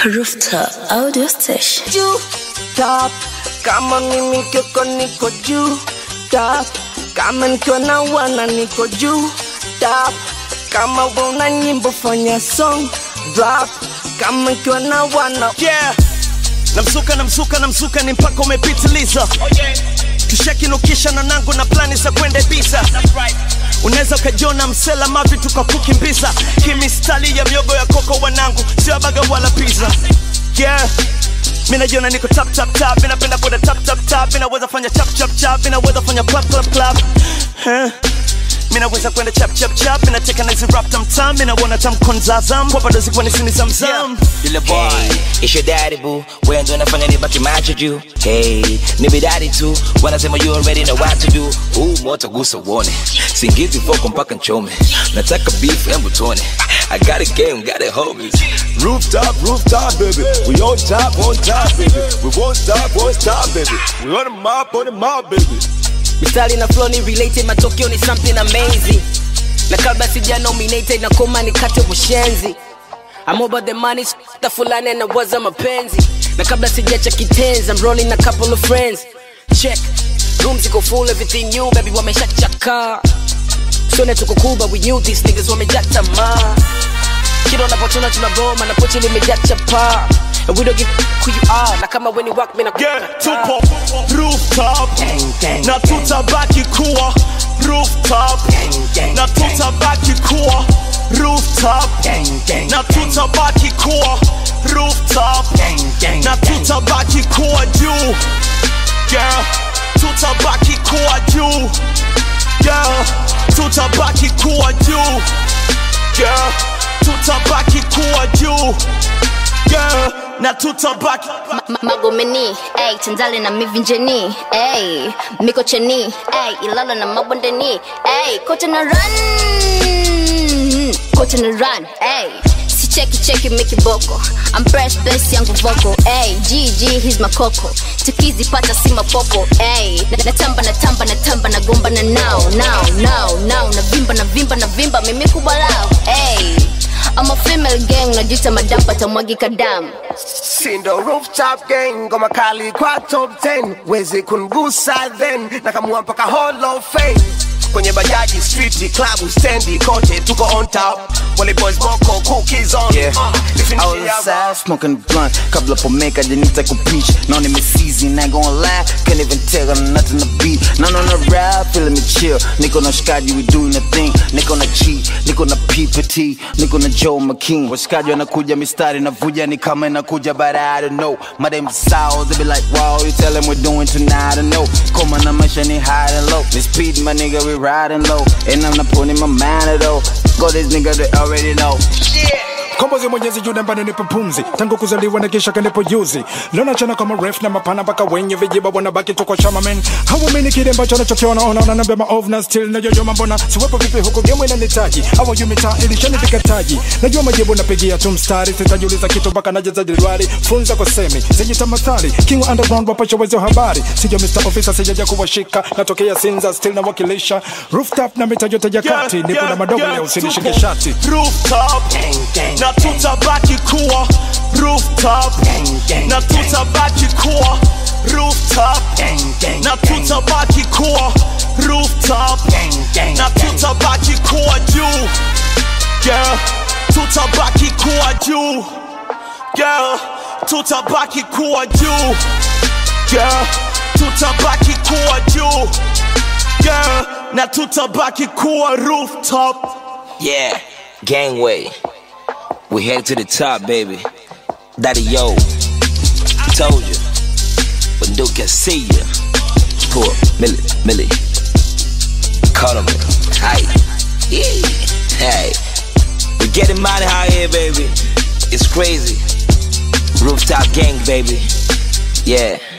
Rooftop Audio Station. Juu top, kama mimi kiko niko juu top, kama nikiwa na wana niko juu top, kama una nyimbo fanya song drop, kama nikiwa na wana yeah. Namsuka ni mpaka umepitiliza. Tushakinukisha na nangu na plani za kwenda Ibiza. Unaweza ukajiona msela mavi tukakukimbiza. Kimistali ya miogo ya koko wanangu, sio baga wala pizza. Yeah. Mina jiona niko tap. Mina penda kwenda tap. Mina weza fanya chap. Mina weza fanya clap. Mina weza kwenda chap. Mina teka na hizi rap tam. Mina wana tam konzazam. Kwa bado zikuwa nisini zamzam. Yule boy, it's your daddy boo. Wewe ndo unafanya nibaki macho juu. Hey, nibi daddy too. Wanasema you already know what to do. Moto gusa uone. Singizi foko mpaka nchome. Nataka beef embu tuone. I got a game, got it homies. Rooftop, baby. We on top, baby. We won't stop, baby. We on the mob, baby. mistari na flow ni related, matokeo ni something amazing. Na kabla sija nominated na koma nikate ushenzi. I'm about the money, the fulani na waza mapenzi. Na kabla sijacha kitenzi, I'm rolling a couple of friends. Check, rooms ziko full, everything new, baby wameshachaka. Sone tuko cool, but we knew these niggas wamejata ma. Kido na potuna tunagoma, na pochi limejata pa. And we don't give who you are, na kama when you walk, mina yeah, tupo rooftop, gang. Na tutabaki kuwa rooftop, gang. Na tutabaki kuwa rooftop, gang. Na tutabaki kuwa rooftop, gang. Na tutabaki kuwa juu, yeah. Tutabaki kuwa juu, yeah. Tutabaki kuwa juu, yeah. Tutabaki kuwa juu, yeah. Na tutabaki Magomeni, ay, Tanzali na mivinjeni, ay, Mikocheni, ay, Ilala na mabondeni, ay, kote na run, ay, si cheki miki boko, I'm blessed yangu vocal, ay, GG, he's my coco, tukizi pata si mapopo, ay, natamba na gomba na now, na vimba, mimi kubalao, ay, I'm a female gang, najita madamba tamwagika damu. Sindo rooftop gang, ngoma kali kwa top 10. Wezi kungusa then, nakamua mpaka Hall of Fame. Kwenye bajaji, street, club, stendi, kote, tuko on top. Wale boys moko, cookies on. Yeah, I was outside smoking blunt. Couple up on make, I didn't take a peach. None of me season, ain't gon' lie. Can't even tell them nothing to beat. None on the ride, feeling me chill. Nick on the Shikaji, we doing the thing. Nick on the cheat, Nick on the PPT, Nick on the Joe McKean. Washikaji wanakuja mistari navuja ni kama inakuja, but I don't know. My name is Sao, they be like, wow, you tell them we're doing tonight, I don't know. Koma na maisha ni high and low. This speed, my nigga, we riding low. And I'm not putting my mind at all. Go this nigga, they already know. Kombozi mwenyezi juu nambani nipo pumzi. Tangu kuzaliwa na kisha kanipo yuzi. Lona chana kama ref na mapana baka wenye vijiba wanabaki tuko chama men. Hawamini kile ambacho nachokiona ona nambia maovu na still na yoyo mbona. Siwepo vipi huko game inanitaji. Hawa yumita ilishanifika taji. Najua majibu napigia tu mstari. Sitajiuliza kitu baka najaza jilwari. Funza kwa semi, sijita mathali. King underground wapasha wezo habari. Sija Mr. Officer sijaja kuwashika. Natokea Sinza still na wakilisha. Rooftop na mita yote jakati. Nipo na madogo leo usinishike shati. Rooftop, gang. Na tutabaki kuwa rooftop, gang. Na tutabaki kuwa rooftop, gang. Na tutabaki kuwa rooftop, gang. Na tutabaki kuwa juu, yeah. Tutabaki kuwa juu, yeah. Tutabaki kuwa juu, yeah. Tutabaki kuwa juu, yeah. Na tutabaki kuwa rooftop. Yeah, gangway. We headed to the top, baby. Daddy, yo, told you. But Duke can see ya. Poor Millie. Call him. Hi. Yeah. Hey. We getting money out here, baby. It's crazy. Rooftop gang, baby. Yeah.